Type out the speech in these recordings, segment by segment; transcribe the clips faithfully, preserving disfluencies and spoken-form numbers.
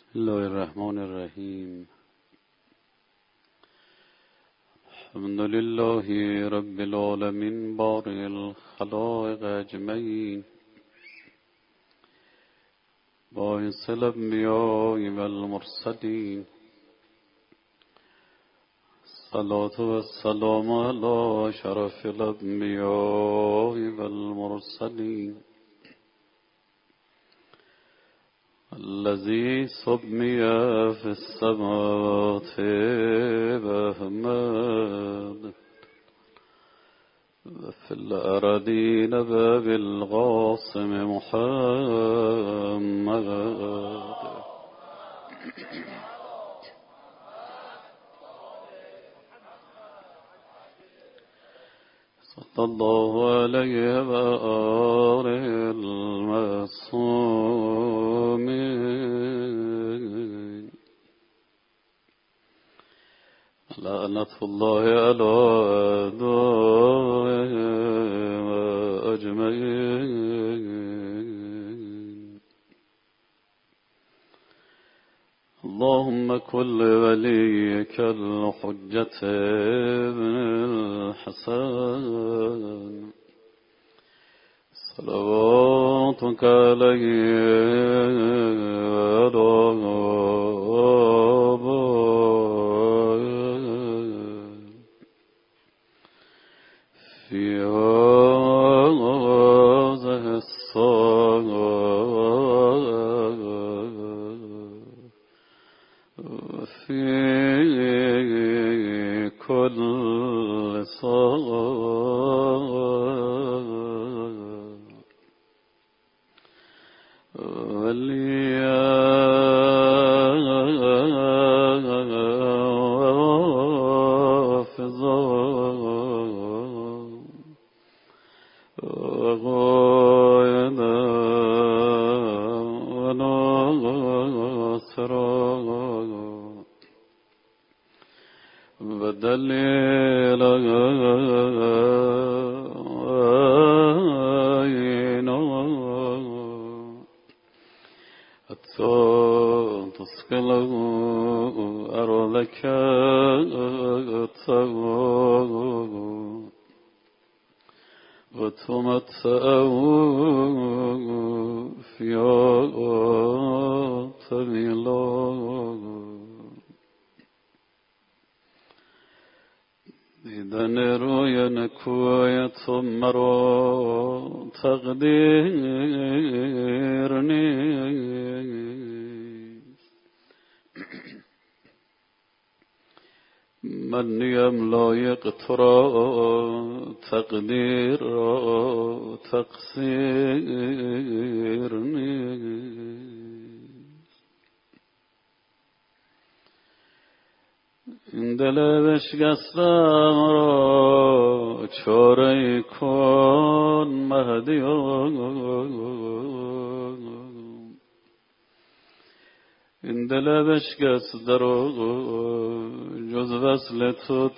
الله الرحمن الرحیم. الحمد لله رب العالمین بارئ الخلائق اجمعین، باعث الانبیاء والمرسلین. الصلاة والسلام علی شرف الانبیاء والمرسلین، الذي سمي في السماوات بأحمد وفي الأرضين بالقاسم محمد. صلى الله عليه وآله المعصومين. لعنة الله على أعدائهم أجمعين. اللهم كن لوليك الحجة ابن الحسن صلواتك عليه وعلى آبائه في هذه الساعة وفي كل ساعة وليا وحافظا وقائدا وناصرا ودليلا وعينا حتى تسكنه أرضك وتمتعه فيها طويلا. دیدن روی نکویت مرا تقدیر نیست. من نیم لایق تو را تقدیر را تقصیر نیست. این دل بشکستم را چاره کن مهدیا. این دل بشکسته را جز وصل تو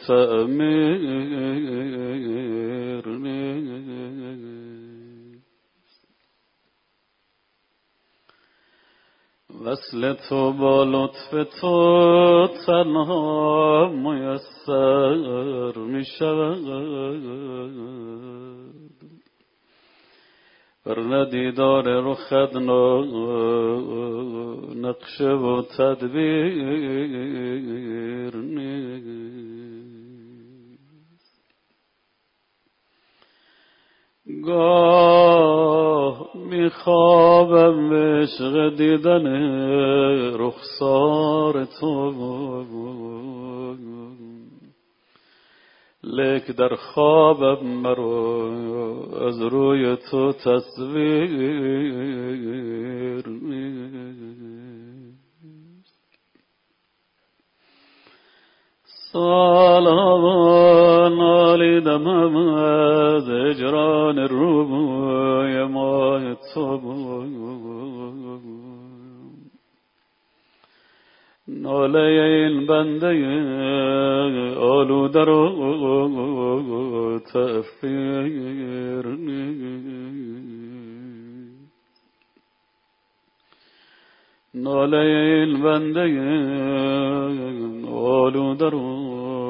تعمیر نیست. وصل تو با لطف تو تنها میسر می شود، ورنه دیدار رخت نقشه و تدبیر نیست. گاه میخوابم به عشق دیدن رخسار تو، لیک در خوابم مرا از روی تو تصویر نیست. سالان نالیدم از هجران روی ماه تو، ناله این بنده آلوده رو تأثیر نیست. ناله این بنده آلوده رو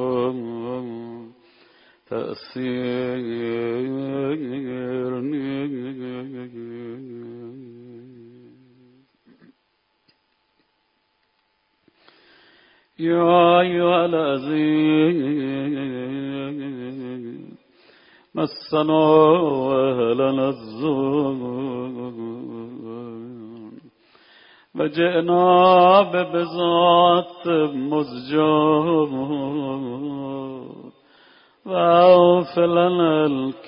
تأثیر یا ایها العزیز مسنا اهلنا الظلم و جئنا ببضاعت مزجاة و اوف لنا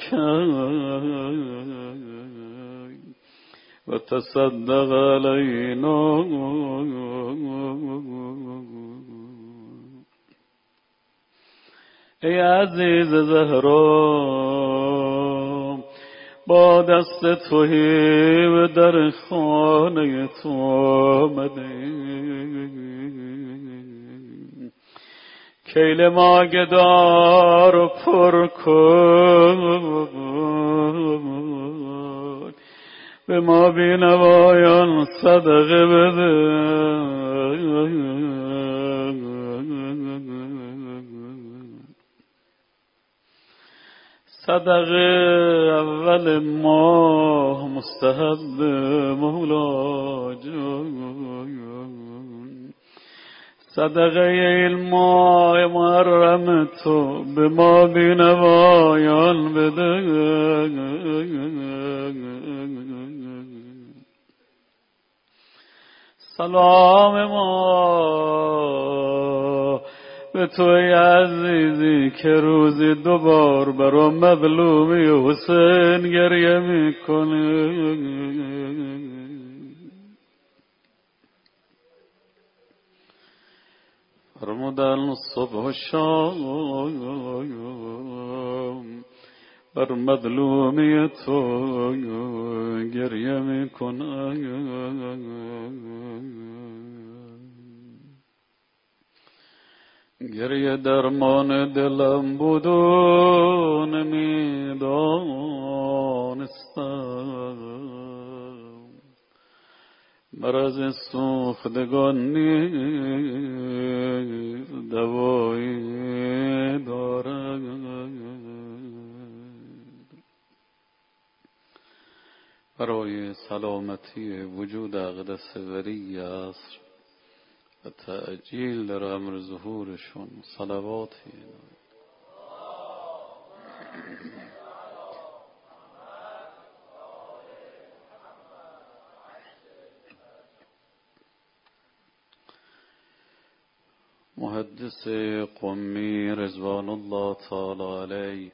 الکیل و تصدق علینا. ای عزیز زهرا با دست تویی و در خانه تو آمدیم، کیل ما گدار و پر کن، به ما بینوایان صدقه بده. صدقه اول ماه مستحب مولا جان، صدقه این ماه محرم تو به ما بینوایان بده. سلام ما به توی عزیزی که روزی دوبار برا مظلومی حسین گریه میکنه. فرمودن صبح و شام بر مظلومی تو گریه میکنه. گریه درمان دلم بود و نمیدانستم، مرض سوختگان نیز دوایی دارد. برای سلامتی وجود اقدس ولی عصر و تعجیل در امر ظهورشون صلواتی محدث قمی رضوان الله تعالی علیه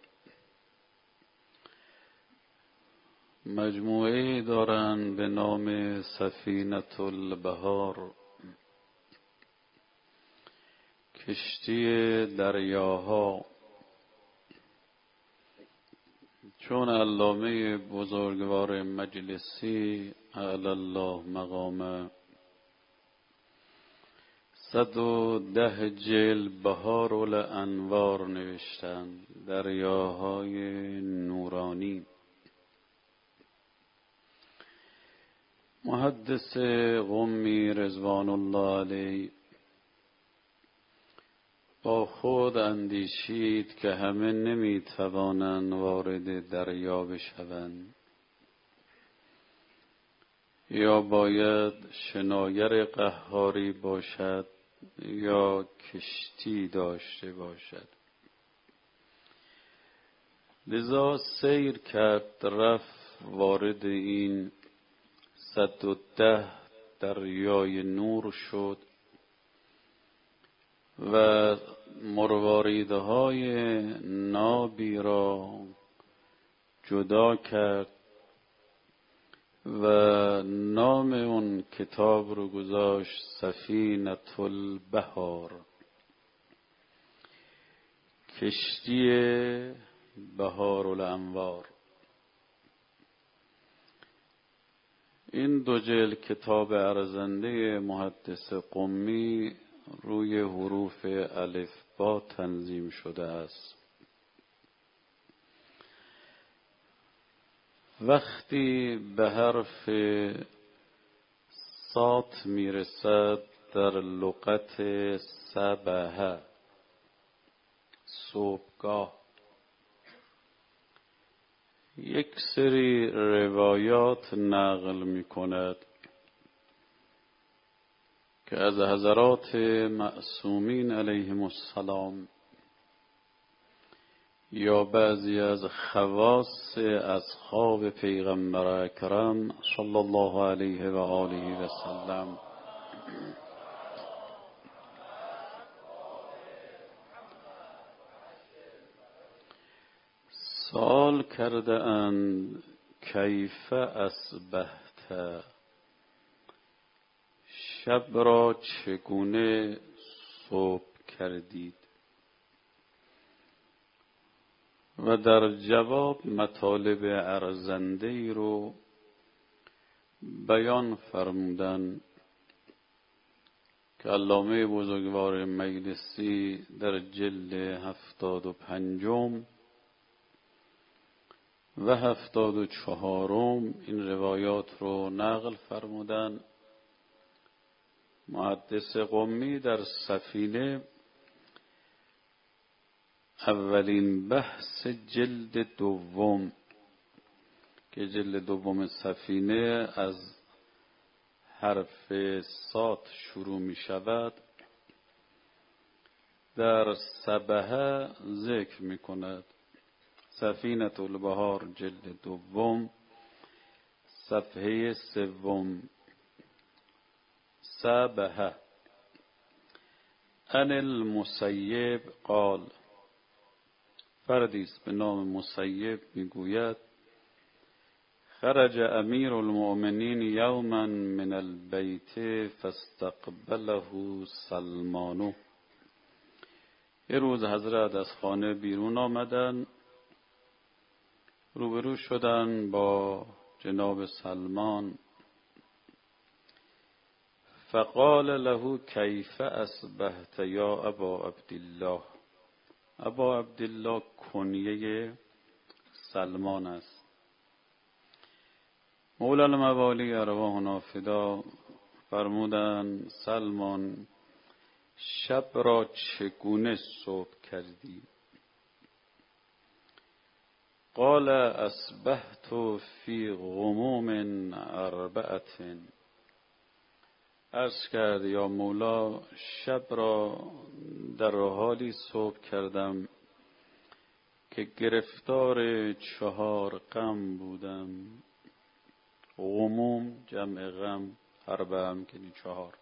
مجموعه دارن به نام سفینة البحار، کشتی دریاها. چون علامه بزرگوار مجلسی اعلی الله مقامه صد و ده جلد بهار الانوار نوشتن، دریاهای نورانی. محدث قمی رضوان الله علیه با خود اندیشید که همه نمیتوانند وارد دریا بشوند، یا باید شناگر قهاری باشد یا کشتی داشته باشد. لذا سیر کرد، رفت وارد این صد و ده دریای نور شد و مرواریدهای نابی را جدا کرد و نام اون کتاب رو گذاشت سفینة البحار، کشتی بهار الانوار. این دو جلد کتاب ارزنده محدث قمی روی حروف الف با تنظیم شده است. وقتی به حرف سات میرسد در لغت صبح، صبحگاه. یک سری روایات نقل می کند که از حضرات معصومین علیهم السلام یا بعضی از خواص اصحاب پیغمبر اکرم صلی الله علیه و آله و سلم سوال کرده اند کیف اصبحت، شب را چگونه صبح کردید؟ و در جواب مطالب ارزنده ای رو بیان فرمودن که علامه بزرگوار مجلسی در جلد هفتاد و پنجم و هفتاد و چهارم این روایات رو نقل فرمودن. محدث قمی در سفینه اولین بحث جلد دوم که جلد دوم سفینه از حرف صاد شروع می شود در صبح ذکر می کند. سفینه البحار جلد دوم صفحه سوم. صبح ان المسیب قال، فردی است به نام مسیب میگوید خرج امیر المؤمنین یوما من البیت فاستقبله سلمان. یه روز حضرت از خانه بیرون آمدن، روبرو شدن با جناب سلمان. فقال له کیف اصبحت یا ابا عبدالله. ابا عبدالله کنیه سلمان است. مولا الموالی ارواحنا فدا فرمودند سلمان شب را چگونه صبح کردی؟ قال اصبحت فی غموم اربعة. عرض کرد یا مولا شب را در حالی صبح کردم که گرفتار چهار غم بودم. غموم جمع غم، اربعه هم که چهار.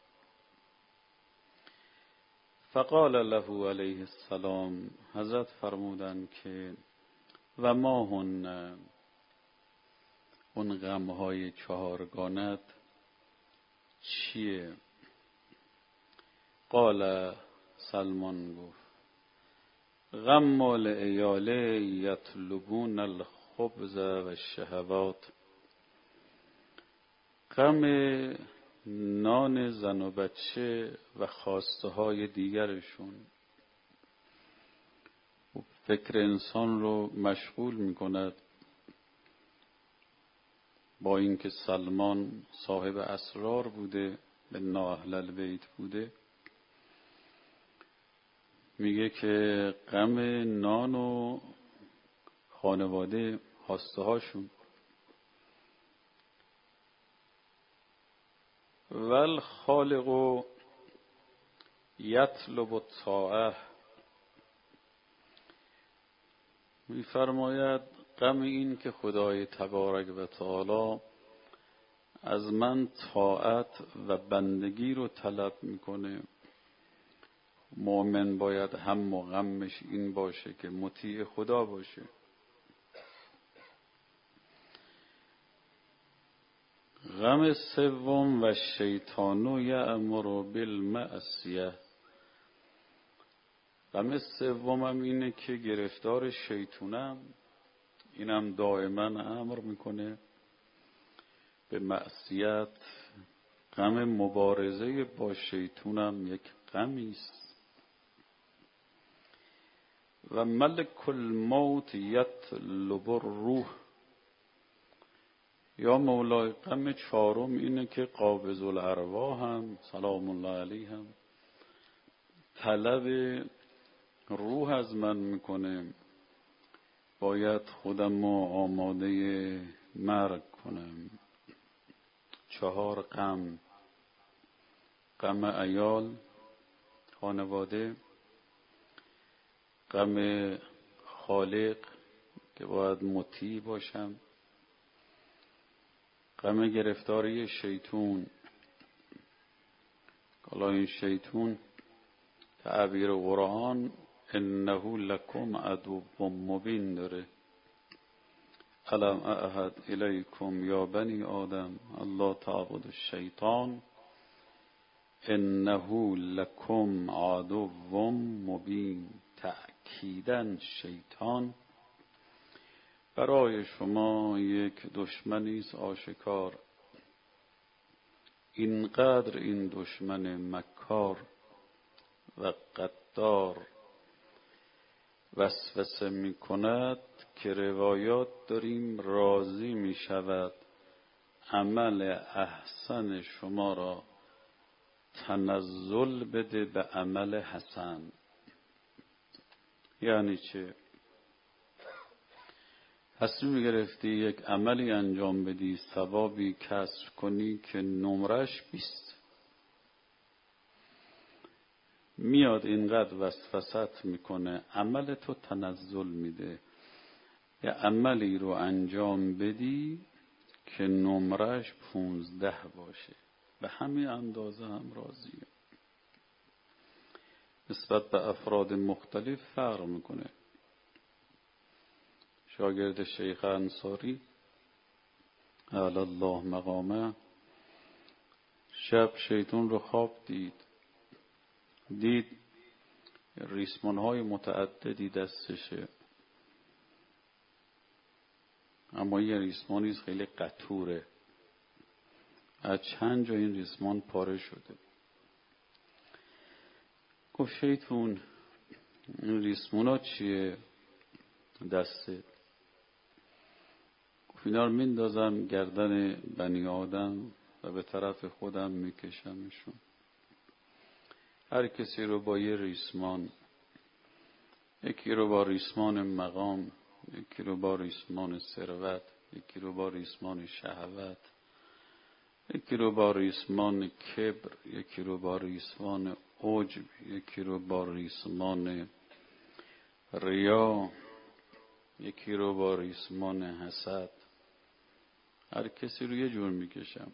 فقال له علیه السلام، حضرت فرمودند که و ما هن، اون غمهای چهارگانت چیه؟ قال، سلمان گفت غم العیاله یطلبون الخبز و الشهوات. غم نان زن و بچه و خواسته های دیگرشون فکر انسان رو مشغول می کند. با اینکه سلمان صاحب اسرار بوده، به اهل البیت بوده، میگه که غم نان و خانواده خواسته هاشون. ول خالق یطلب الطاعه. میفرماید غم این که خدای تبارک و تعالی از من طاعت و بندگی رو طلب میکنه. مؤمن باید هم و غمش این باشه که مطیع خدا باشه. غم سوم و شیطان یأمر بالمعصیه. غم سومم اینه که گرفتار شیطونم، اینم دائما امر میکنه به معصیت. غم مبارزه با شیطونم یک غمی است. و ملک الموت یطلب الروح. یا مولای غم چهارم اینه که قابض الارواح هم سلام الله علیه هم طلب روح از من میکنه، باید خودم رو آماده مرگ کنم. چهار غم: غم عیال خانواده، غم خالق که باید مطیع باشم، غم گرفتاری شیطون. حالا این شیطون تعبیر قرآن انه لکم عدو مبین داره. الم اعهد الیکم یا بنی آدم الله تعبدوا الشیطان انه لکم عدو مبین. تأکیداً شیطان برای شما یک دشمنی است آشکار. اینقدر این دشمن مکار و غدار وسوسه می کند که روایات داریم راضی می شود عمل احسن شما را تنزل بده به عمل حسن. یعنی چه؟ تصمیم گرفتی یک عملی انجام بدی، ثوابی کسب کنی که نمرش بیست، میاد اینقدر وسوست میکنه عمل تو تنزل میده، یه عملی رو انجام بدی که نمرش پونزده باشه، به همین اندازه هم راضیه. نسبت به افراد مختلف فرق میکنه. شاگرد شیخ انصاری اعلی الله مقامه شب شیطان رو خواب دید، دید ریسمان های متعددی دستشه، اما یه ریسمانی خیلی قطوره، از چند جا این ریسمان پاره شده. گفت شیطان این ریسمان ها چیه دسته؟ گفت اینا رو میندازم گردن بنی آدم و به طرف خودم میکشمشون. هر کسی رو با یه ریسمان، یکی رو با ریسمان مقام، یکی رو با ریسمان ثروت، یکی رو با ریسمان شهوت، یکی رو با ریسمان کبر، یکی رو با ریسمان عجب، یکی رو با ریسمان ریا، یکی رو با ریسمان حسد. هر کسی رو یه جور میکشم.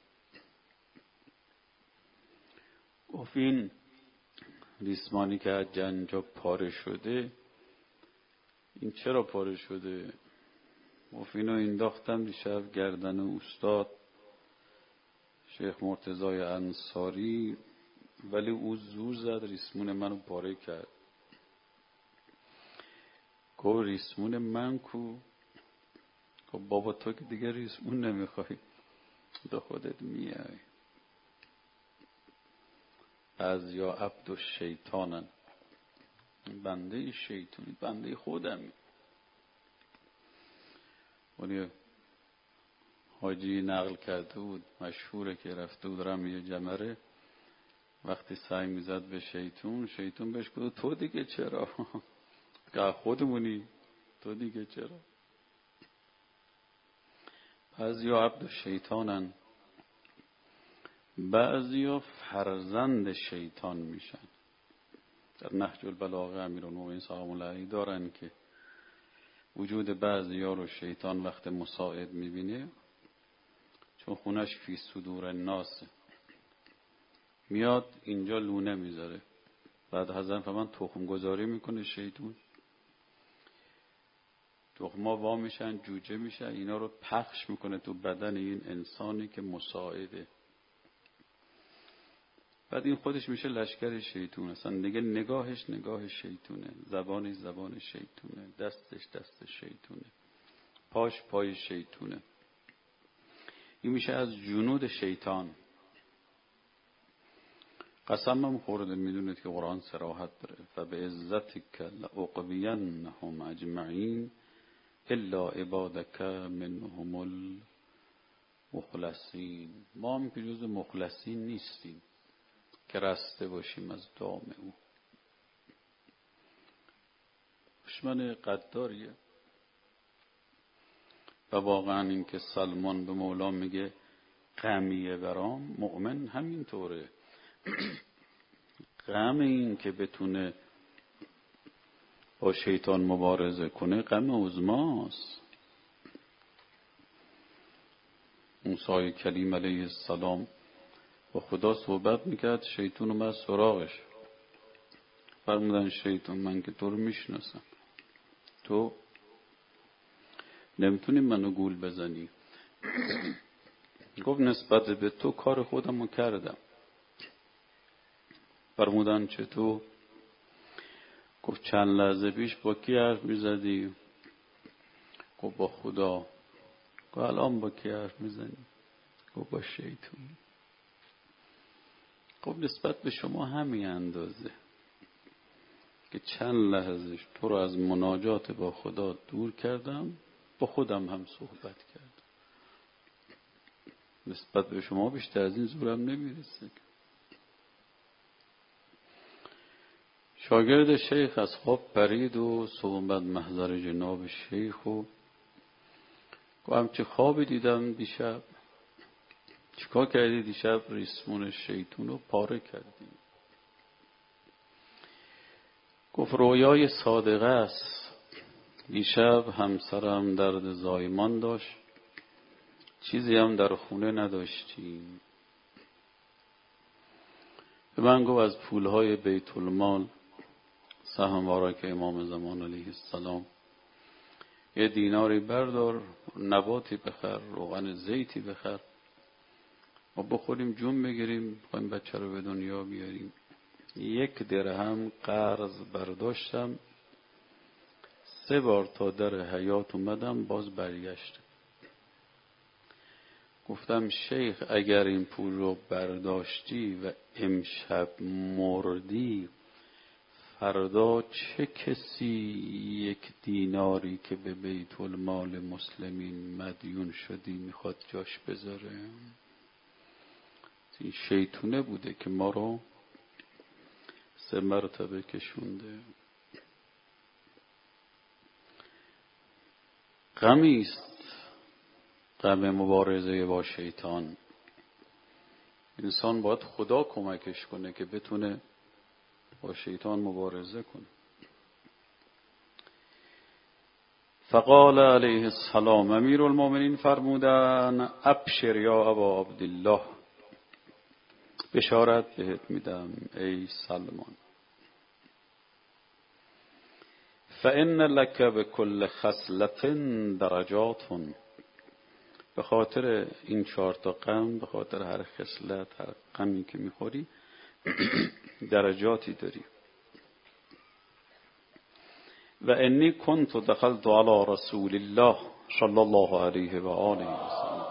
گفت این ریسمانی که از جنجا پاره شده، این چرا پاره شده؟ گفت اینو انداختم دیشب گردن استاد شیخ مرتضای انصاری، ولی او زور زد ریسمون منو پاره کرد. گفت ریسمون من کو؟ خب بابا تو که دیگه ریسمون نمیخوای، به خودت میای. بعضیا عبد و شیطانن، بنده شیطانی، بنده خودمی. ولی حاجی نقل کرده بود، مشهوره که رفته بود رمی جمره، وقتی سعی میزد به شیطون، شیطون بهش گفت تو دیگه چرا؟ که خودمونی، تو دیگه چرا؟ بعضیا عبد شیطانن، بعضیا فرزند شیطان میشن. در نهج البلاغه امیرالمومنین سلام الله علیه دارن که وجود بعضیا رو شیطان وقت مساعد میبینه، چون خونش فی صدور الناس، میاد اینجا لونه میذاره، بعد حضرت فرمان تخم گذاری میکنه شیطون، تخما وا میشن، جوجه میشن، اینا رو پخش میکنه تو بدن این انسانی که مساعده. بعد این خودش میشه لشکر شیطون، اصلا دیگه نگاهش نگاه شیطونه، زبانش زبان شیطونه، دستش دست شیطونه، پاش پای شیطونه. این میشه از جنود شیطان. قسمم خورده، میدونید که قرآن صراحت داره، فبعزتک لأغوینهم اجمعین الا عبادک منهم مخلصین. ما هم که جز مخلصین نیستیم که رسته باشیم از دام او. دشمن قداریه. و واقعا این که سلمان به مولا میگه غمیه برام، مؤمن همین طوره. غم این که بتونه با شیطان مبارزه کنه غم عظماست. موسی کلیم علیه السلام با خدا صحبت میکرد، شیطان اومد سراغش. فرمودن شیطان من که تو رو میشناسم، تو نمیتونی منو گول بزنی. گفت نسبت به تو کار خودمو کردم. فرمودن چطور؟ گفت چند لحظه پیش با کی حرف میزدی؟ گفت با خدا. گفت الان با کی حرف میزنی؟ گفت با شیطان. گفت نسبت به شما همین اندازه که چند لحظه تو رو از مناجات با خدا دور کردم، با خودم هم صحبت کردم. نسبت به شما بیشتر از این زورم نمیرسه. شاگرد شیخ از خواب پرید و صحبت محضر جناب شیخ و گفتم چه خوابی دیدم دیشب؟ چیکار کردی دیشب؟ ریسمون شیطون رو پاره کردی. گفت رویای صادقه است. دیشب همسرم درد زایمان داشت، چیزی هم در خونه نداشتیم. به من گفت از پولهای بیت المال سهم مبارک امام زمان علیه السلام یه دیناری بردار، نباتی بخر، روغن زیتی بخر، ما بخوریم جون بگیریم، خواهیم بچه رو به دنیا بیاریم. یک درهم قرض برداشتم، سه بار تا در حیات اومدم، باز برگشتم. گفتم شیخ اگر این پول رو برداشتی و امشب مردی، فردا چه کسی یک دیناری که به بیت المال مسلمین مدیون شدی میخواد جاش بذاره؟ این شیطونه بوده که ما رو سه مرتبه کشونده. غمی است غم مبارزه با شیطان. انسان باید خدا کمکش کنه که بتونه با شیطان مبارزه کنه. فقال علیه السلام، امیر المؤمنین فرمودن ابشر یا ابا عبدالله، بشارت بهت میدم ای سلمان، فان لک بكل خصلة درجات، به خاطر این چهار تا غم، به خاطر هر خصلت، هر غمی که میخوری درجاتی داری. و انی کنت دخلت علی رسول الله صلی الله علیه و آله و سلم،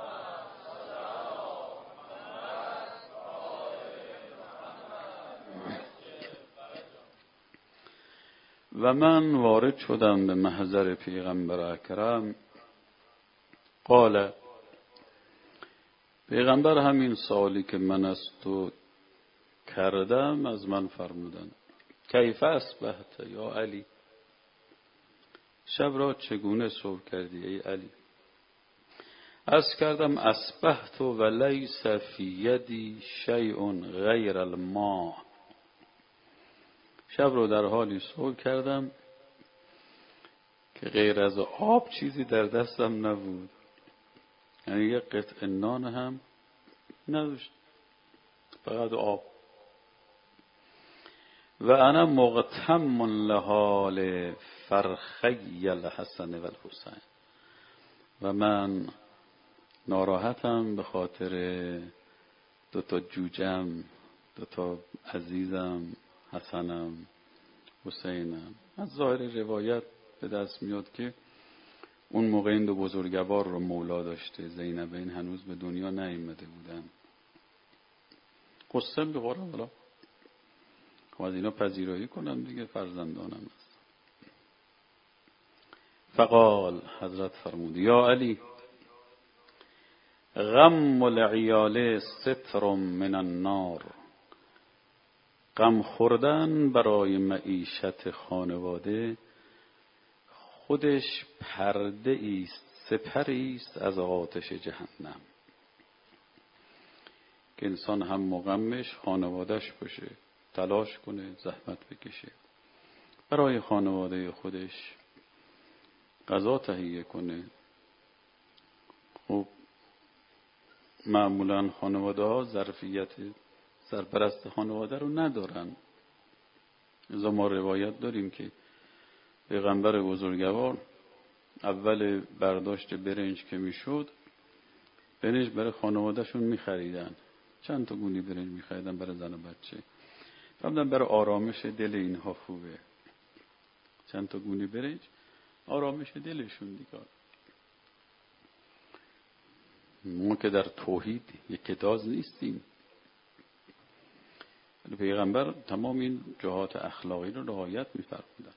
و من وارد شدم به محضر پیغمبر اکرم. قال، پیغمبر همین سوالی که من از تو کردم از من فرمودن کیف اصبحت یا علی، شب را چگونه صبح کردی ای علی؟ عرض کردم اصبحت و لیس فی یدی شیء غیر الماء، شب رو در حالی صبح کردم که غیر از آب چیزی در دستم نبود، یعنی یک قطعه نان هم نداشت، فقط آب. و انا مغتم لحال فرخی الحسن و الحسین، و من ناراحتم به خاطر دوتا جوجم، دوتا عزیزم، حسنم، حسینم. از ظاهر روایت به دست میاد که اون موقع این دو بزرگوار رو مولا داشته، زینبین هنوز به دنیا نیامده بودن. قصه بخورم حالا خب از اینا پذیرایی کنم دیگه، فرزندانم است. فقال، حضرت فرمود یا علی، غم العیال ستر من النار. غم خوردن برای معیشت خانواده خودش پرده است، سپری است از آتش جهنم، که انسان هم مغمش خانوادهش باشه، تلاش کنه، زحمت بکشه، برای خانواده خودش غذا تهیه کنه. خب معمولا خانواده ها ظرفیت سرپرست خانواده رو ندارن. لذا ما روایت داریم که پیغمبر بزرگوار اول برداشت برنج که میشد، برنج برای خانوادهشون میخریدن، چند تا گونی برنج میخریدن برای زن و بچه. فرمودن برای آرامش دل اینها خوبه، چند تا گونی برنج آرامش دلشون دیگه. ما که در توحید یک کتاز نیستیم، ولی پیغمبر تمام این جهات اخلاقی رو رعایت می‌فرمودن.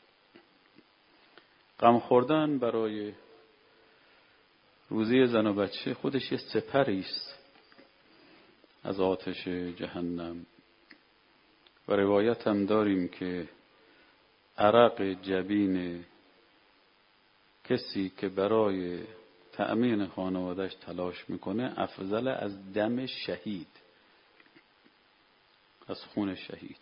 غم خوردن برای روزی زن و بچه خودش یه سپری است از آتش جهنم. و روایت هم داریم که عرق جبین کسی که برای تأمین خانوادهش تلاش میکنه افضل از دم شهید، از خون شهید.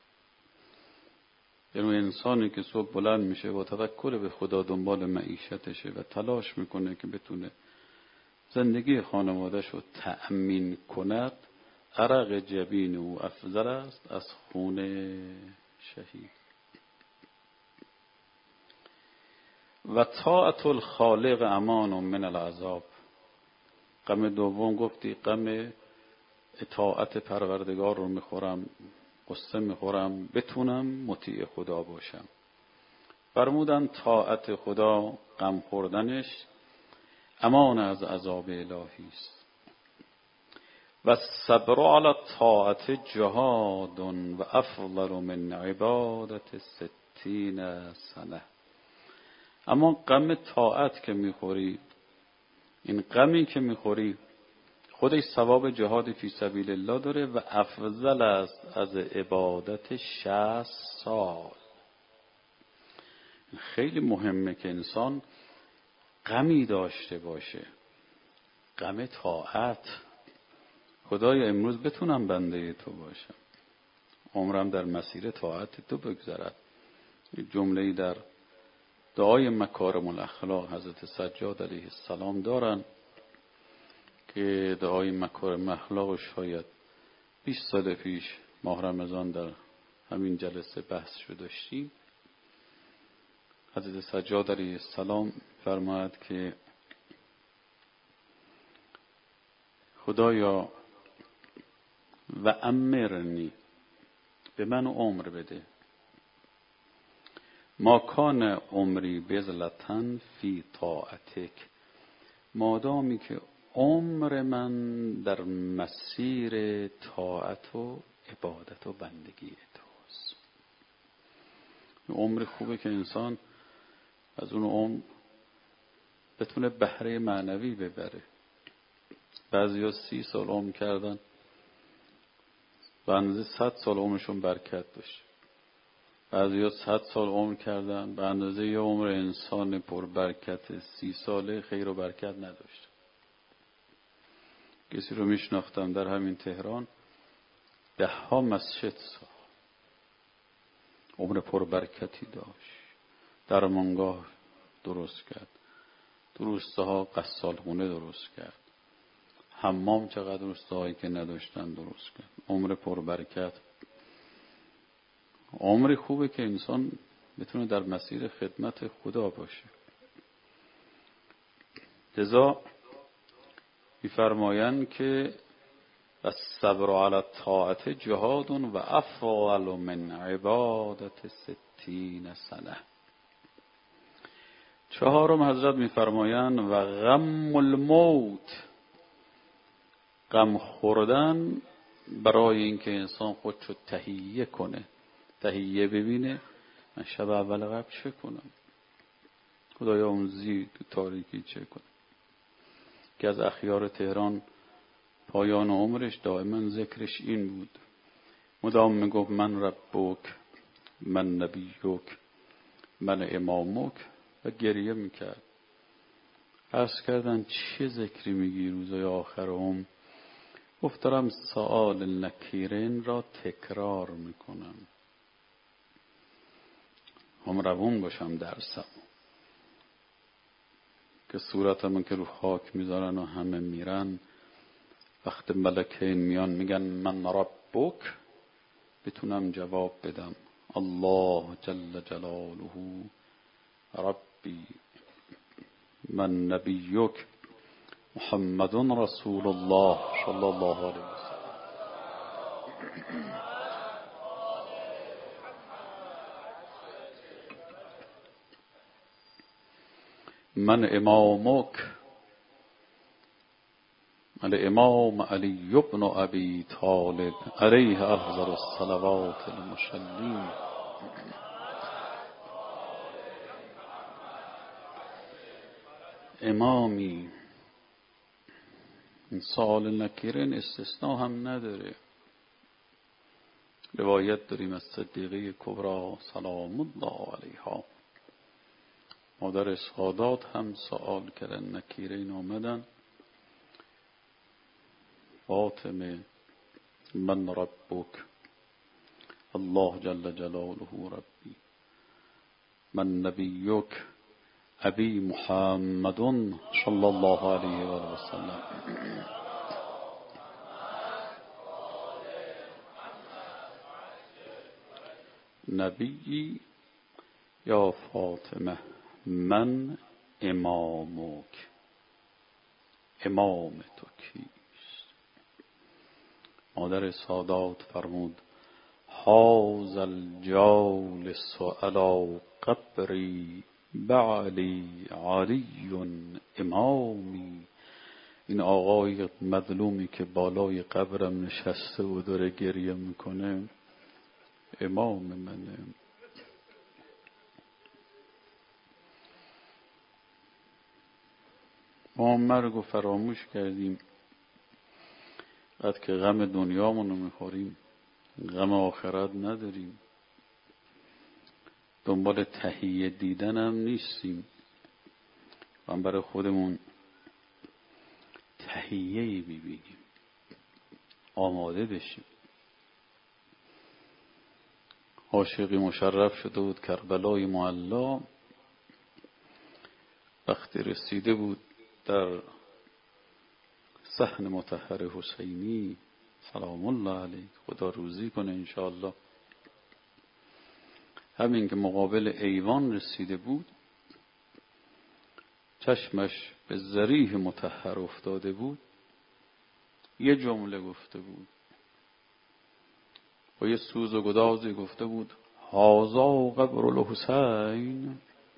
یعنی انسانی که صبح بلند میشه با توکل به خدا دنبال معیشتشه و تلاش میکنه که بتونه زندگی خانوادهش رو تأمین کند، عرق جبین او افضل است از خون شهید. و طاعت الخالق امان من العذاب. غم دوم گفتی غم اطاعت پروردگار رو میخورم، قصه میخورم، بتونم مطیع خدا باشم. فرمودن طاعت خدا، غم خوردنش امان از عذاب الهی است. و صبر علی طاعت جهاد و افضل من عبادت ستین سنه. اما غم طاعت که میخوری، این غمی که میخوری خودش ثواب جهاد فی سبیل الله داره و افضل است از عبادت شصت سال. خیلی مهمه که انسان غمی داشته باشه، غم طاعت. خدای امروز بتونم بنده تو باشم، عمرم در مسیر طاعت تو بگذرد. جمله‌ای در دعای مکارم الاخلاق حضرت سجاد علیه السلام دارن که دعای مکارم الاخلاق شاید بیست سال پیش ماه رمضان در همین جلسه بحث شو داشتیم. حضرت سجاد علیه السلام فرماید که خدایا و امرنی، به من عمر بده، ما کان عمری بذلتن فی طاعتک، مادامی که عمر من در مسیر طاعت و عبادت و بندگی توست. عمر خوبه که انسان از اون عمر بتونه بهره معنوی ببره. بعضیا سی سال عمر کردن به اندازه صد سال عمرشون برکت داشت. بعضیا صد سال عمر کردن به اندازه یه عمر انسان پر برکت سی ساله خیر و برکت نداشت. کسی رو میشناختم در همین تهران ده ها مسجد ساخت، عمر پر برکتی داشت، درمانگاه درست کرد، تو روستاها غسالخونه درست کرد، حمام چقدر روستاهایی که نداشتن درست کرد، عمر پر برکت. عمر خوبه که انسان بتونه در مسیر خدمت خدا باشه. لذا می‌فرمایند که الصبر علی الطاعت جهاد و افضل من عبادت ستین سنه. چهارم حضرت می‌فرمایند و غم الموت، غم خوردن برای اینکه انسان خودشو تهیه کنه، تهیه ببینه من شب اول قبل چه کنم، خدایا اون زیر تو تاریکی چه کنم. که از اخیار تهران پایان عمرش دائما ذکرش این بود، مدام میگفت من ربک، من نبیک، من امامک و گریه میکرد. عرض کردن چه ذکری میگی روزای آخر عمر؟ گفت دارم سؤال نکیرین را تکرار میکنم، هم روون باشم درسم، که صورتم که رو خاک میذارن و همه میرن، وقت ملکین میان میگن من ربک، بتونم جواب بدم الله جل جلاله ربی، من نبیک، محمد رسول الله صلی الله علیه وسلم. من امامک، الامام علی بن ابی طالب علیه افضل الصلوات المسلمین. امامی، این سؤال نکیرین استثناء هم نداره. روایت داریم از صدیقه کبرا سلام الله علیها، مادر سادات هم سؤال کردن، نکیرین آمدن، فاطمه من ربک، الله جل جلاله ربی، من نبیک، ابی محمد صلی الله علیه و سلم. نبی یا فاطمه، من امامک، امام تو کیست؟ مادر سادات فرمود هذا الجالس علی قبری بعلی علی امامی. این آقای مظلومی که بالای قبرم نشسته و داره گریه میکنه امام منه. ما مرگ و فراموش کردیم، بعد که غم دنیامونو میخوریم غم آخرت نداریم، دنبال تهیه دیدن هم نیستیم، هم برای خودمون تهیه‌ای ببینیم، آماده بشیم. عاشقی مشرف شده بود کربلای معلا، وقتی رسیده بود در صحن مطهر حسینی سلام الله علیه، خدا روزی کنه انشاءالله، همین که مقابل ایوان رسیده بود چشمش به ضریح مطهر افتاده بود، یه جمله گفته بود و یه سوز و گدازی گفته بود هذا قبر الحسین،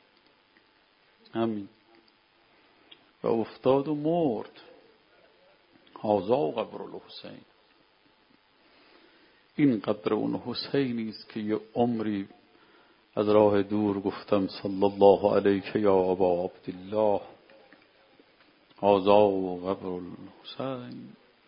همین، و افتاد و مرد. هذا قبر الحسین، این قبر اون حسینی است که یه عمری از راه دور گفتم صلی الله علیک یا ابا عبدالله، هذا قبر الحسین.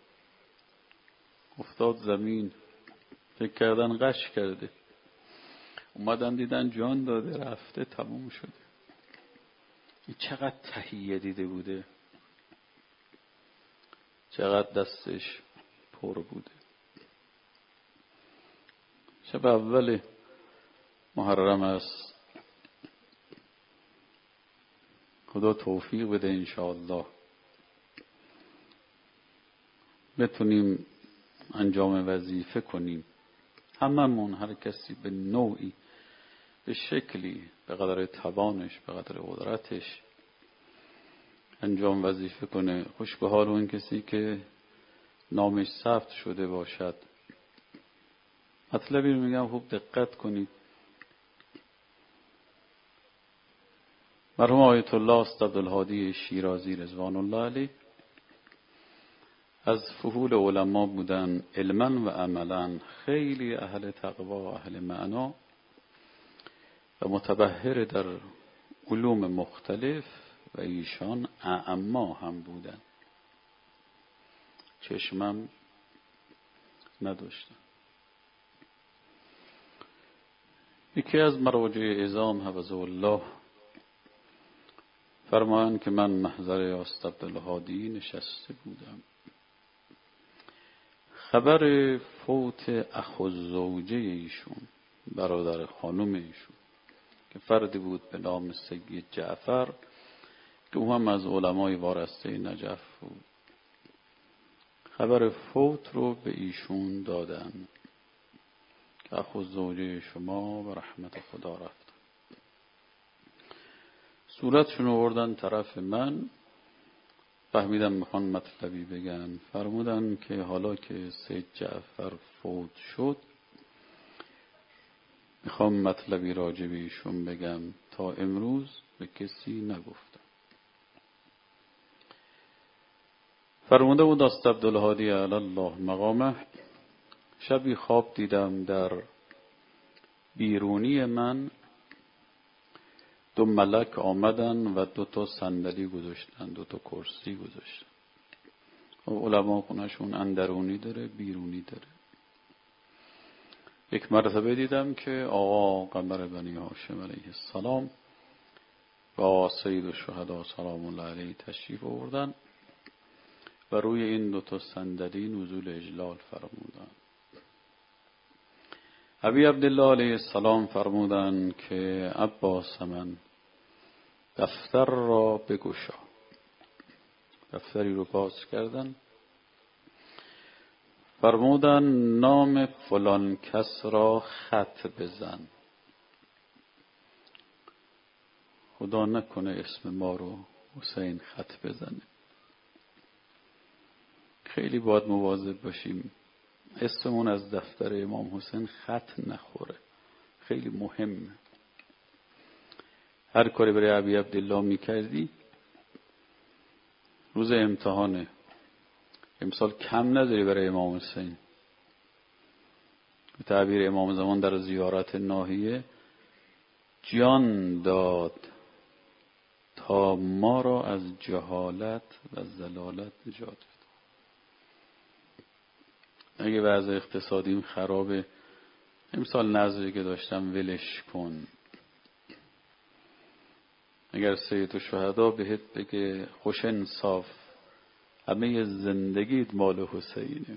افتاد زمین، فکر کردن غش کرده، اومدن دیدن جان داده رفته، تموم شده. این چقدر تهیه دیده بوده، چقدر دستش پر بوده. شب اول محرم است، خدا توفیق بده انشاءالله بتونیم انجام وظیفه کنیم، هممون، هر کسی به نوعی، به شکلی، به قدر توانش، به قدر قدرتش انجام وظیفه کنه. خوش به حال اون کسی که نامش ثبت شده باشد. مطلبی رو میگم خوب دقت کنید. مرحوم آیت الله استعبدالهادی شیرازی رضوان الله علیه از فحول علما بودن، علما و عملا خیلی اهل تقوا و اهل معنا و متبحر در علوم مختلف، و ایشان اعما هم بودن. چشمم نداشتم. یکی از مراجع عظام حفظه الله فرمایند که من محضر استاد عبدالهادی نشسته بودم. خبر فوت اخوالزوجه ایشون، برادر خانم ایشون که فردی بود به نام سید جعفر که او هم از علمای وارسته نجف بود، خبر فوت رو به ایشون دادن که اخوالزوجه شما به رحمت خدا رفت. صورتشون آوردن طرف من، فهمیدم میخوان مطلبی بگن. فرمودن که حالا که سید جعفر فوت شد میخوام مطلبی راجع به ایشون بگم، تا امروز به کسی نگفتم. فرموده بود استاد عبدالهادی علی الله مقامه، شبی خواب دیدم در بیرونی من دو ملک آمدن و دو تا صندلی گذاشتن، دو تا کرسی گذاشتن. علما خونشون اندرونی داره بیرونی داره. یک مرتبه دیدم که آقا قمر بنی هاشم علیه السلام با سید الشهدا سلام الله علیه تشریف آوردن و روی این دو تا صندلی نزول اجلال فرمودن. ابی عبدالله علیه السلام فرمودن که عباس من دفتر را بگشا. دفتری رو باز کردن، فرمودن نام فلان کس را خط بزن، خدا نکنه اسم ما رو حسین خط بزنه. خیلی باید مواظب باشیم اسممون از دفتر امام حسین خط نخوره، خیلی مهمه. هر کاری برای ابی عبدالله میکردی روز امتحانه، امسال کم نداری برای امام حسین. به تعبیر امام زمان در زیارت ناحیه، جان داد تا ما را از جهالت و ضلالت نجات بده. اگه وضع اقتصادیم خرابه، امسال نظری که داشتم ولش کن. اگر سید الشهدا بهت بگه خوش انصاف همه زندگیت مال حسینه،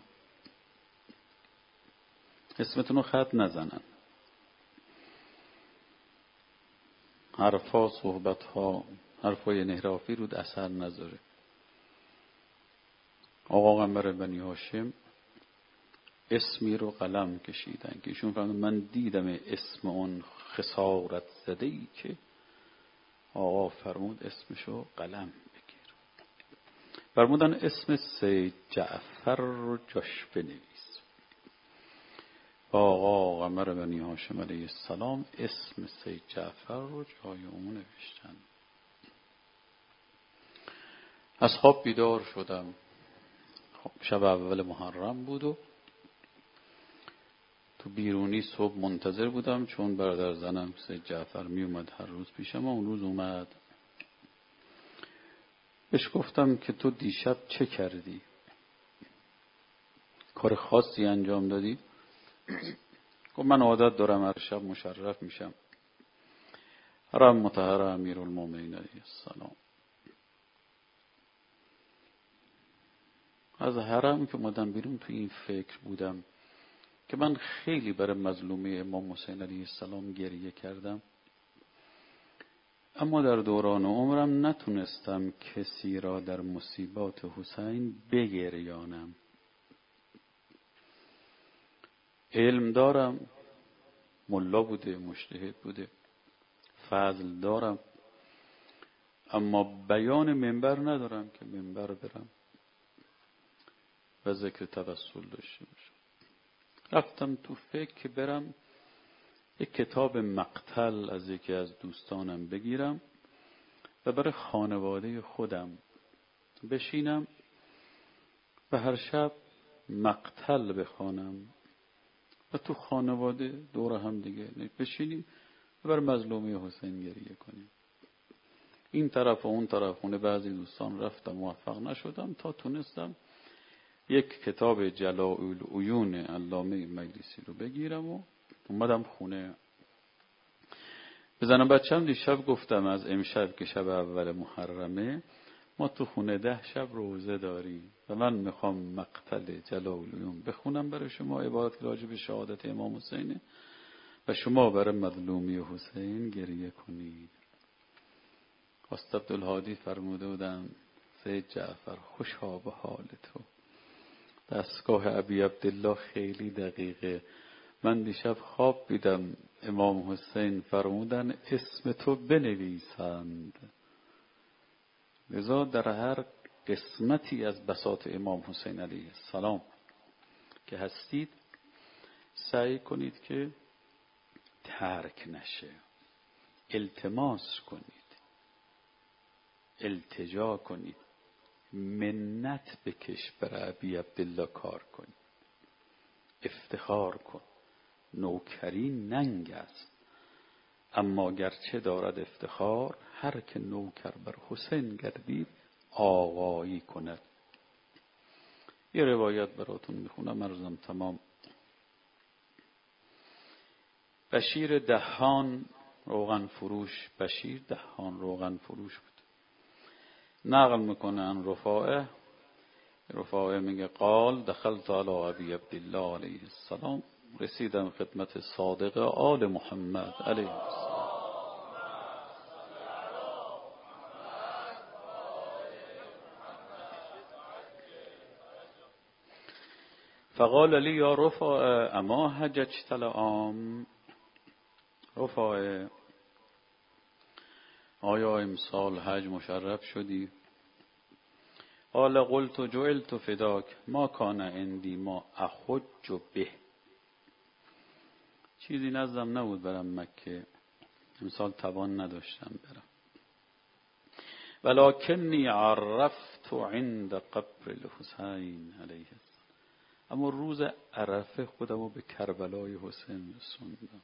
اسمتون رو خط نزنن. حرفا صحبتها حرفای انحرافی رو اثر نذاره. آقا قمر بنی هاشم اسمی رو قلم کشیدن که ایشون فرمودن من دیدم اسم اون خسارت زده‌ای که آقا فرمود اسمشو قلم بگیر. فرمودن اسم سید جعفر رو جاش بنویس. آقا قمر بنی هاشم علیه السلام اسم سید جعفر رو جای اون نوشتن. از خواب بیدار شدم. شب اول محرم بود و تو بیرونی صبح منتظر بودم، چون برادر زنم سید جعفر می اومد هر روز پیشم. اون روز اومد. بهش گفتم که تو دیشب چه کردی؟ کار خاصی انجام دادی؟ گفت من عادت دارم هر شب مشرف میشم حرم مطهر امیرالمومنین علیه السلام. از حرم که اومدم بیرون تو این فکر بودم که من خیلی برای مظلومی امام حسین علیه السلام گریه کردم، اما در دوران عمرم نتونستم کسی را در مصیبات حسین بگریانم. علم دارم، ملا بوده، مجتهد بوده، فضل دارم، اما بیان منبر ندارم که منبر برم و ذکر توسل داشته باشم. رفتم تو فکر که برم یک کتاب مقتل از یکی از دوستانم بگیرم و برای خانواده خودم بشینم و هر شب مقتل بخوانم و تو خانواده دور هم دیگه بشینیم و بر مظلومی حسین گریه کنیم. این طرف و اون طرف خونه بعضی دوستان رفتم، موفق نشدم تا تونستم یک کتاب جلاء العیون علامه مجلسی رو بگیرم و اومدم خونه. بزنم بچم دیشب گفتم از امشب که شب اول محرمه ما تو خونه ده شب روزه داریم و من میخوام مقتل جلاء العیون بخونم برای شما، عبارت راجع به شهادت امام حسینه و شما برای مظلومی حسین گریه کنید. استاد عبدالهادی فرموده بودن سید جعفر خوشا به حال تو، دستگاه ابی عبدالله خیلی دقیقه. من دیشب خواب دیدم امام حسین فرمودن اسم تو بنویسند، لذا در هر قسمتی از بساط امام حسین علیه السلام که هستید سعی کنید که ترک نشه، التماس کنید، التجا کنید، منت بکش برای ابی عبدالله کار کنید، افتخار کن. نوکری ننگ است، اما گرچه دارد افتخار، هر که نوکر بر حسین گردید آقایی کند. یه روایت براتون میخونم عرضم تمام. بشیر دهان روغن فروش، بشیر دهان روغن فروش بود. نقل میکنه ان رفاعه، رفاعه میگه قال دخلت علی ابی عبدالله علیه السلام، رسیدم خدمت صادق آل محمد علیه السلام. فقال لی یا رفاعه اما حججت العام، رفاعه آیا امسال حج مشرف شدی؟ قال قلت جعلت فداک ما کان عندی ما احج به، چیزی نزدم نبود برم مکه، امسال توان نداشتم برم. ولکنی عرفت عند قبر الحسین علیه السلام، اما روز عرفه خودمو به کربلای حسین رسوندم.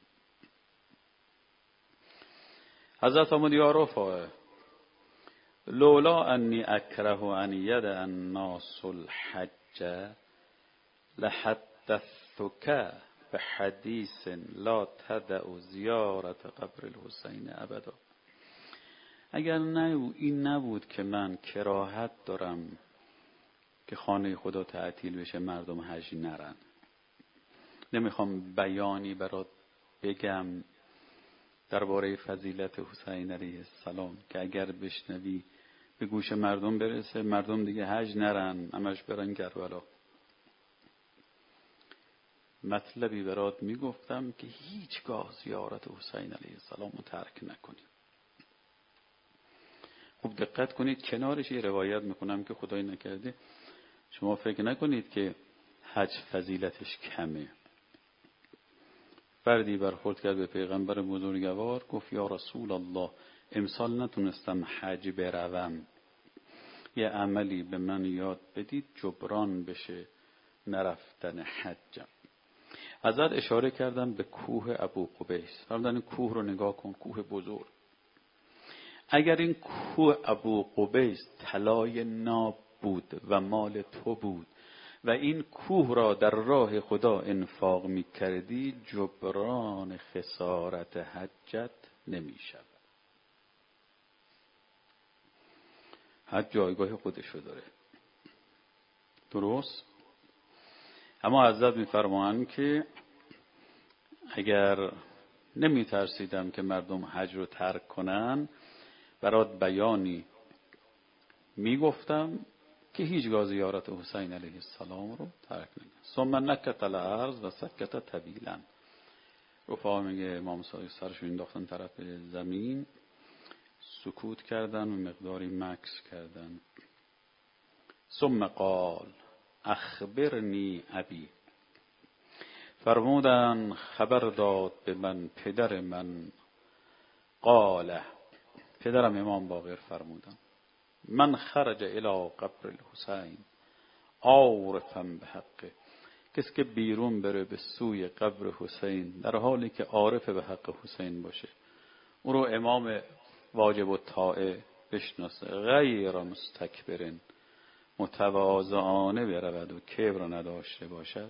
حضرت فرمود یا رفاعه لولا انی اکره ان یدع الناس الحج لحدثتک بحدیث لا تدع زیارت قبر الحسین ابدا. اگر نه این نبود که من کراهت دارم که خانه خدا تعطیل بشه مردم حج نرن، نمیخوام بیانی برات بگم درباره فضیلت حسین علیه السلام که اگر بشنوی به گوش مردم برسه مردم دیگه حج نرن، همش برن کربلا. مطلبی برات میگفتم که هیچگاه زیارت حسین علیه السلام رو ترک نکنیم. خوب دقت کنید، کنارش یه روایت میکنم که خدای نکرده شما فکر نکنید که حج فضیلتش کمه. فردی برخورد کرد به پیغمبر بزرگوار، گفت یا رسول الله امسال نتونستم حج بروم، یه عملی به من یاد بدید جبران بشه نرفتن حجم. حضرت اشاره کردم به کوه ابو قبیس، فرمودن کوه رو نگاه کن، کوه بزرگ. اگر این کوه ابو قبیس طلای ناب بود و مال تو بود و این کوه را در راه خدا انفاق می کردی، جبران خسارت حجت نمی شود. حج جایگاه خودشو داره، درست؟ اما حضرت می فرمایند که اگر نمی ترسیدم که مردم حج رو ترک کنن، برات بیانی می گفتم که هیچگاه زیارت حسین علیه السلام رو ترک نکن. ثم نکت الارض و سکت طویلا. رفاعه میگه امام صادق سرشو انداختن طرف زمین، سکوت کردن و مقداری مکث کردن. ثم قال اخبرنی ابی، فرمودن خبر داد به من پدر من. قال، پدرم امام باقر فرمودن من خرج الى قبر الحسین عارفا به حقه، کسی که بیرون بره به سوی قبر حسین در حالی که عارف به حق حسین باشه، او رو امام واجب الطاعه بشناسه، غیر مستکبرن، متواضعانه برود و کبر نداشته باشد،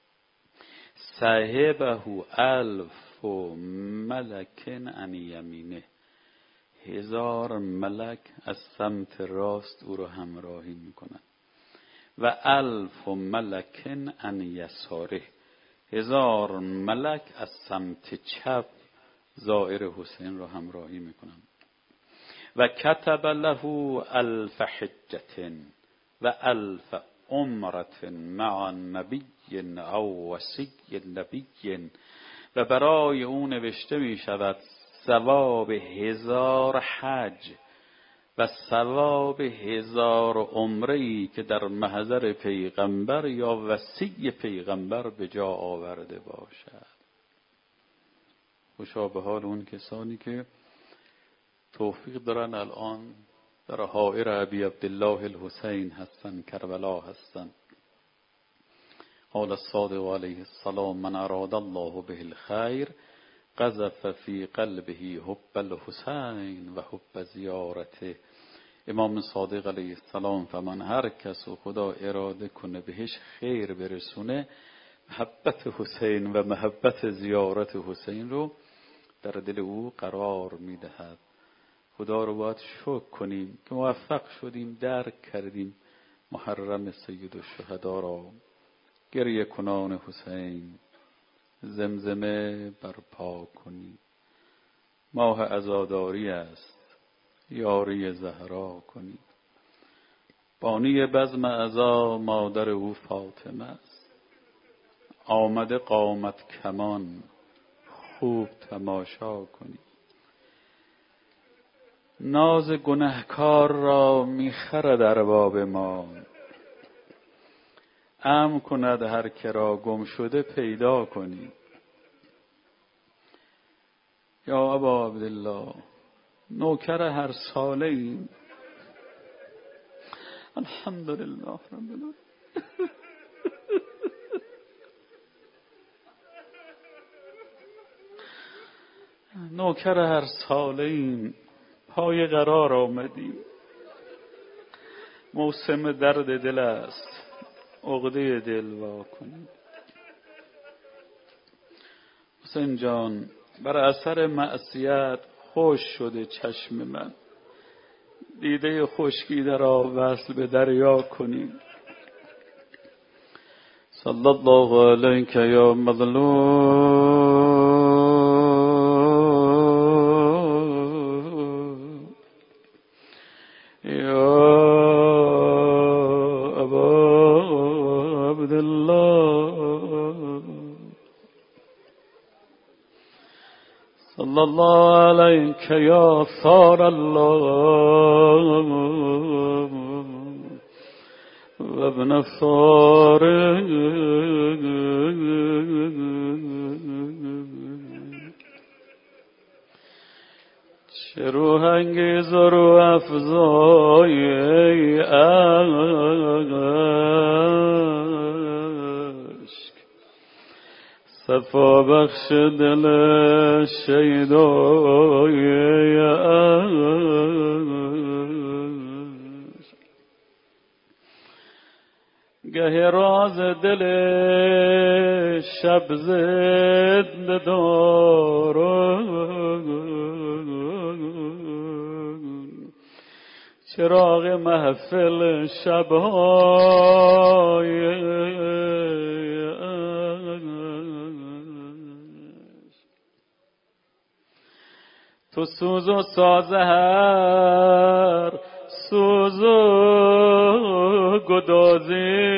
صاحبه الف و ملکن عن یمینه، هزار ملک از سمت راست او را همراهی میکنند و الف و ملکن عن یساره، هزار ملک از سمت چپ زائر حسین را همراهی میکنند و کتب له الف حجة و الف عمرة مع نبی او وصی نبی، و برای او نوشته می شود ثواب هزار حج و ثواب هزار عمره‌ای که در محضر پیغمبر یا وصی پیغمبر به جا آورده باشد. خوشا به حال اون کسانی که توفیق دارن الان در حائر ابی عبدالله الحسین هستن، کربلا هستن. قال الصادق علیه السلام من اراد الله به الخیر قذف فی قلبه حب الحسین و حب زیارته. امام صادق علیه السلام فرمان هر کس و خدا اراده کنه بهش خیر برسونه، محبت حسین و محبت زیارت حسین رو در دل او قرار میدهد. خدا رو باید شکر کنیم که موفق شدیم درک کردیم محرم سید الشهدا را. گریه کنان حسین زمزمه برپا کنی، ماه عزاداری است یاری زهرا کنی. بانی بزم عزا مادر او فاطمه است، آمده قامت کمان خوب تماشا کنی. ناز گنهکار را میخرد ارباب ما، امن کند هر که را گم شده پیدا کنی. یا ابا عبدالله نوکر هر ساله ایم، الحمدلله رب العالمین. نوکر هر ساله ایم، پای قرار آمدیم. موسم درد دل است، عقده دل وا کنیم. حسین جان بر اثر معصیت خوش شده چشم من، دیده خشکی در وصل به دریا کنیم. صلی الله علیک یا مظلوم یا ابا عبدالله، صلی الله علیک یا ثار الله و ابن ثار. چه روح انگیز و روح افزای عشق، صفا بخش دل شیدای عشق. گه راز دل شب زنده دارم، چراغ محفل شبهای تو سوز و ساز هر سوز و گدازی،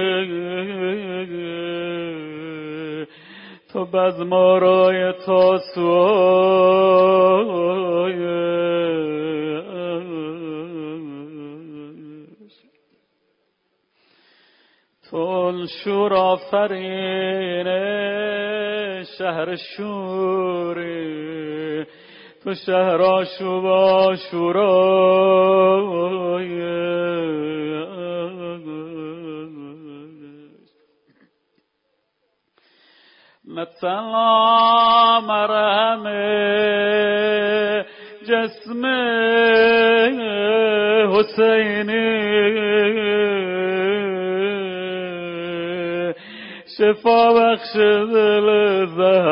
تو بزمارای تا سوی تو شور آفرین شهر شوری، تو شهر آشوب آشورای. مثلا مرهم جسم حسینی، شفا بخش دل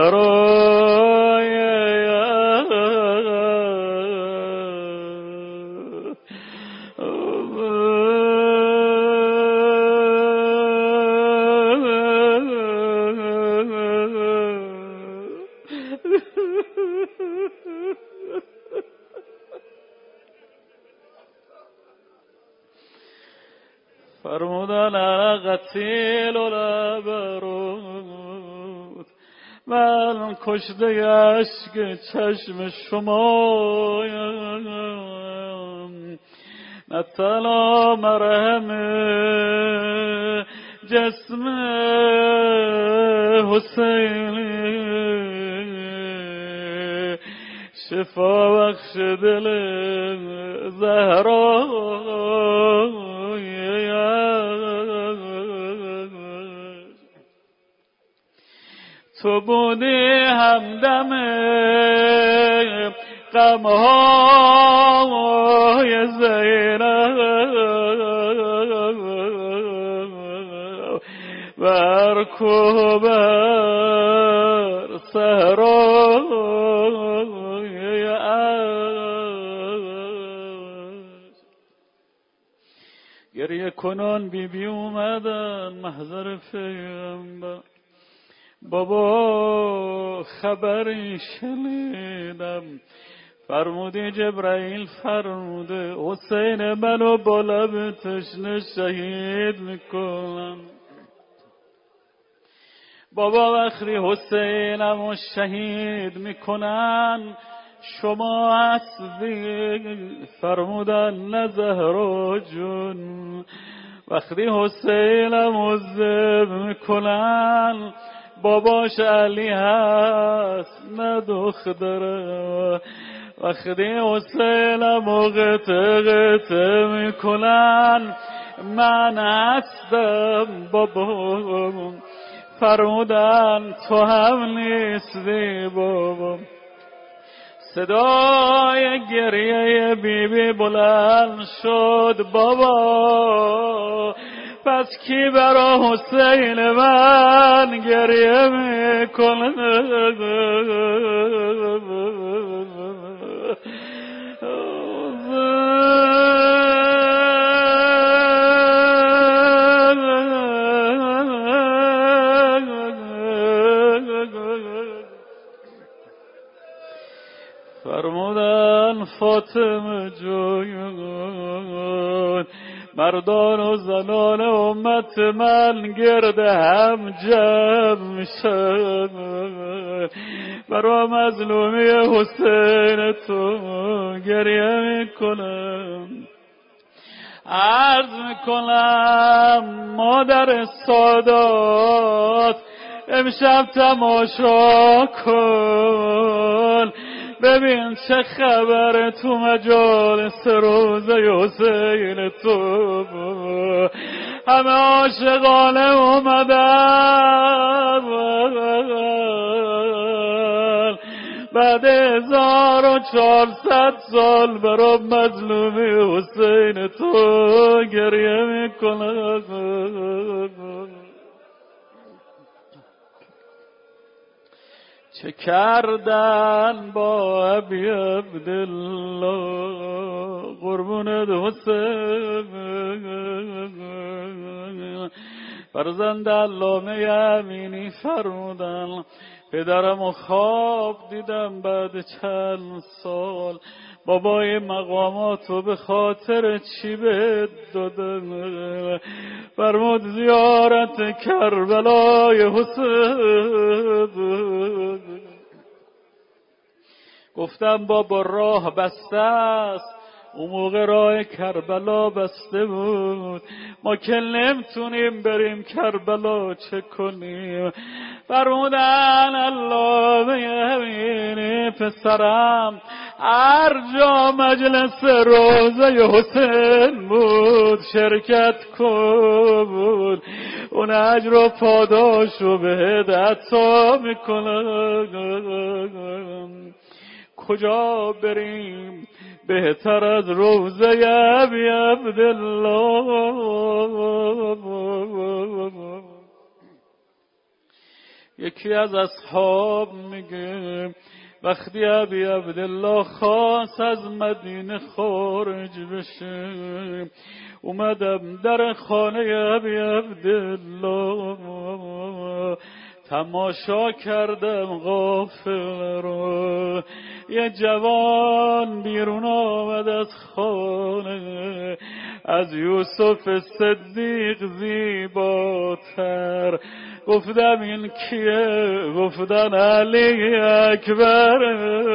زهرای فرمودن قتیل و لبرود من کشته اشک چشم شما نه تنها مرهم جسم حسینی شفا بخش دل زهرا تو بودی همدم غمهای زینب بر کوه بر صحرای عشق گریه کنان بی بی اومدن محضر پیغمبر بابا خبری شنیدم فرمودی جبرائیل فرموده حسین منو با لب تشنه شهید میکنم. بابا وقتی حسینمو شهید میکنن شما هستی فرمودن نه زهرا جون وقتی حسینمو ذبح میکنن باباش علی هست نه دختره وقتی حسینمو قطع قطع میکنن من هستم بابا فرمودن تو هم نیستی بابا. صدای گریه بی بی بلند شد بابا پس کی برا حسین من گریه میکنه فرمودن فاطمه جون مردان و زنان امت من گرد هم جمع میشن برا مظلومی حسین تو گریه میکنم عرض میکنم مادر سادات امشب تماشا کن ببین چه خبر تو مجالس روزه حسین تو همه عاشقانه اومدن بعد هزار و چهارصد سال برای مظلومی حسین تو گریه میکنن. چه کردن با ابی عبدالله قربونت حسین فرزند علامه امینی فرمودن پدرم و خواب دیدم بعد چند سال بابای مقاماتو به خاطر چی بهت دادن فرمود زیارت کربلای حسین. گفتم بابا راه بسته است اون موقع راه کربلا بسته بود ما که نمیتونیم بریم کربلا چه کنیم فرمودن علامه امینی پسرم هر جا مجلس روزه حسین بود شرکت کن اون اجر و پاداش و بهت عطا میکنن. کجا بریم بهتر از روزه ابی عبدالله یکی از اصحاب میگه وقتی ابی عبدالله خواست از مدینه خارج بشه، اومدم در خانه ابی عبدالله تماشا کردم غافل رو. یه جوان بیرون آمد از خانه، از یوسف صدیق زیباتر. گفتم این کیه؟ گفتن علی اکبر.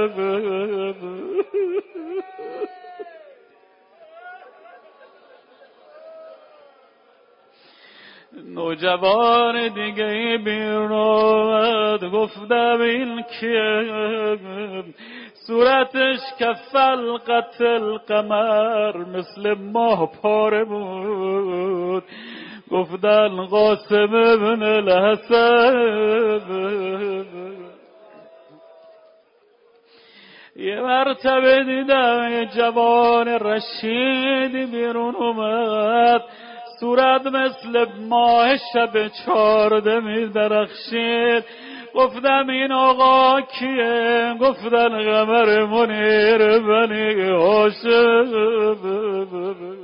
نوجوان دیگه بیرون آمد، گفتم این کیه؟ صورتش کفل قتل قمر، مثل ماه پاره بود. گفتن قاسم ابن الحسن. یه مرتبه دیدم یه جوان رشیدی بیرون اومد، صورت مثل ماه شب چارده می درخشید. گفتم این آقا کیه؟ گفتن قمر منیر بنی هاشم.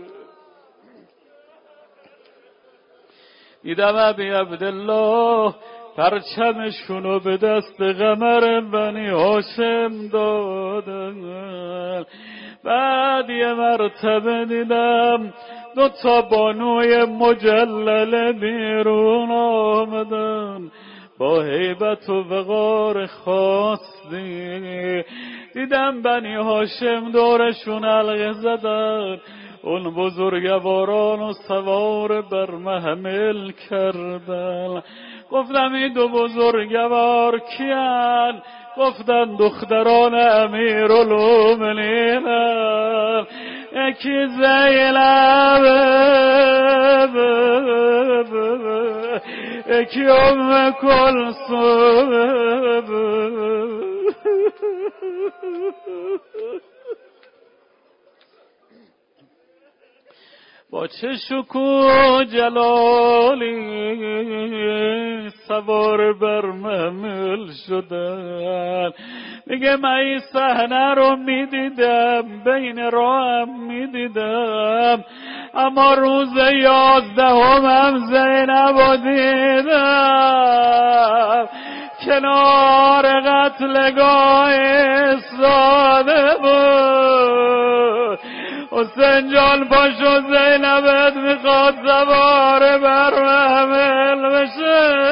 دیدم ابی عبدالله پرچمشونو به دست قمر بنی هاشم دادن. بعد یه مرتبه دیدم دو تا بانوی مجلل بیرون آمدن با هیبت و وقار خاصی. دیدم بنی هاشم دورشون حلقه زدن، اون بزرگواران و سوار بر محمل کردن. گفتم این دو بزرگوار کیان؟ گفتن دختران امیرالمومنین، یکی زینب، یکی ام کلثوم. با چه شکوه جلالی سوار بر محمل شدن. میگه من این صحنه رو میدیدم، بین راهم میدیدم، اما روز یازدهم هم زینب رو دیدم کنار قتلگاه ایستاده بود. حسین جان پاشو زینبت میخواد سوار بر محمل بشه.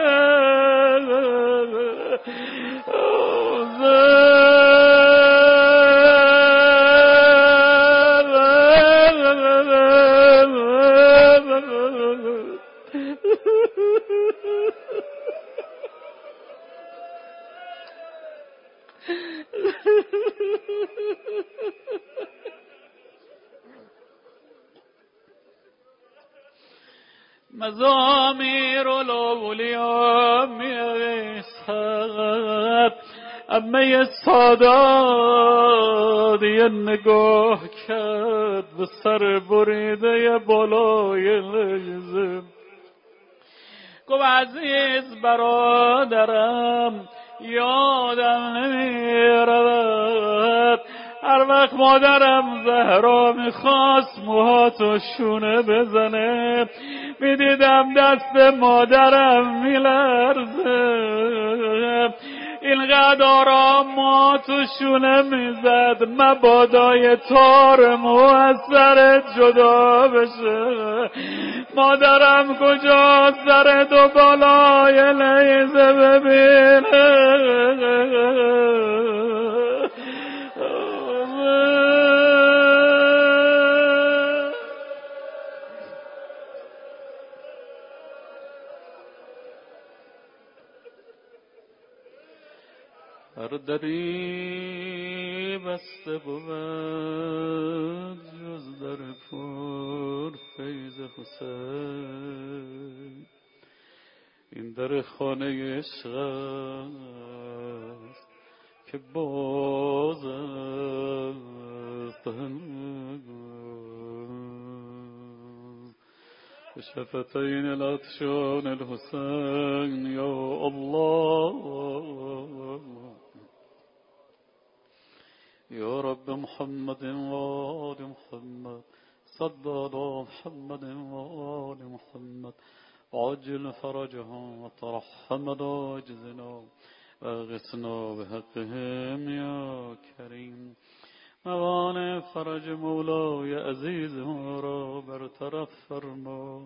مزامیر الاولیاء میرسد، امه سادات یه نگاه کرد به سر بریده بالای لحظه. گفت عزیز برادرم یادم نمیرود هر وقت مادرم زهرا میخواست موهاتو شونه بزنه میدیدم دست مادرم میلرزه. اینقدر آرام ما تو شونه میزد مبادای تار موثرت جدا بشه. مادرم کجا سر دو بالای لیزه ببینه. هر دری بسته بود جز در پر فیض حسین. این در خانه عشق است که باز است. بشفتين العطشان الحسين يا الله يا رب محمد وآل محمد صل على محمد وآل محمد عجل فرجهم وترحم على عجزنا واغثنا بحقهم يا كريم. موانع فرج مولای عزیز ما را برطرف فرما،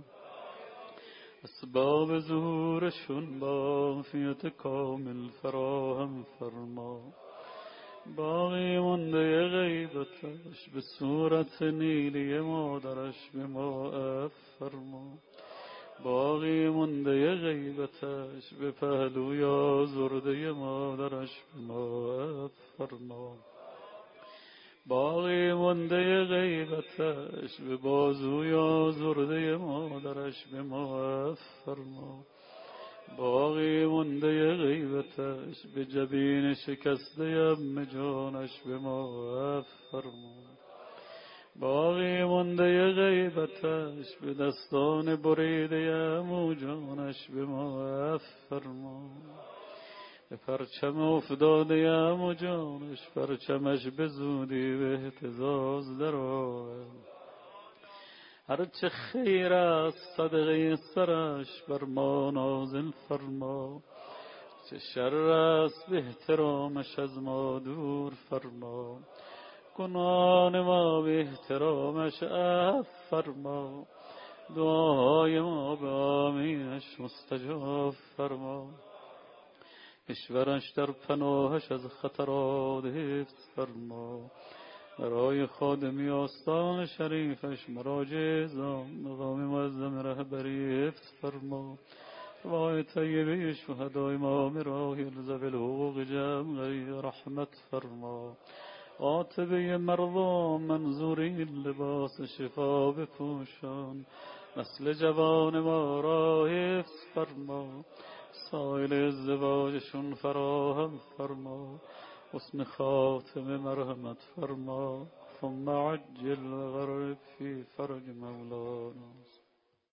اسباب ظهورشون با عافیت کامل فراهم فرما. باقی مونده غیبتش به صورت نیلی مادرش به ما عفو فرما. باقی مونده غیبتش به پهلوی آزرده مادرش به ما عفو فرما. باقی مونده غیبتش به بازوی آزرده مادرش به ما عفو فرما. باقی مونده غیبتش به جبین شکسته ام جانش به ما عفو فرما. باقی مونده غیبتش به دستان بریده عمو جانش به ما عفو فرما. به پرچم افتاده عمو جانش پرچمش به زودی به اهتزاز در آور. هرچه خیر است صدقه سرش بر ما نازل فرما، چه شر است به احترامش از ما دور فرما. گناهان ما به احترامش عفو فرما، دعاهای ما به آمینش مستجاب فرما. کشورش در پناهش از خطرات حفظ فرما، برای خادمی آستان شریفش مراجع زام مقام معظم رهبری حفظ فرما. روای طیبه شهدای ما مراحل ذوی الحقوق جمعی رحمت فرما. عاطبه مردم منظوری لباس شفا بپوشان، نسل جوان ما را حفظ فرما. سایل ازدواجشون فراهم فرما، حسن خاتم مرحمت فرما. ثم عجل وغرب في فرج مولانا.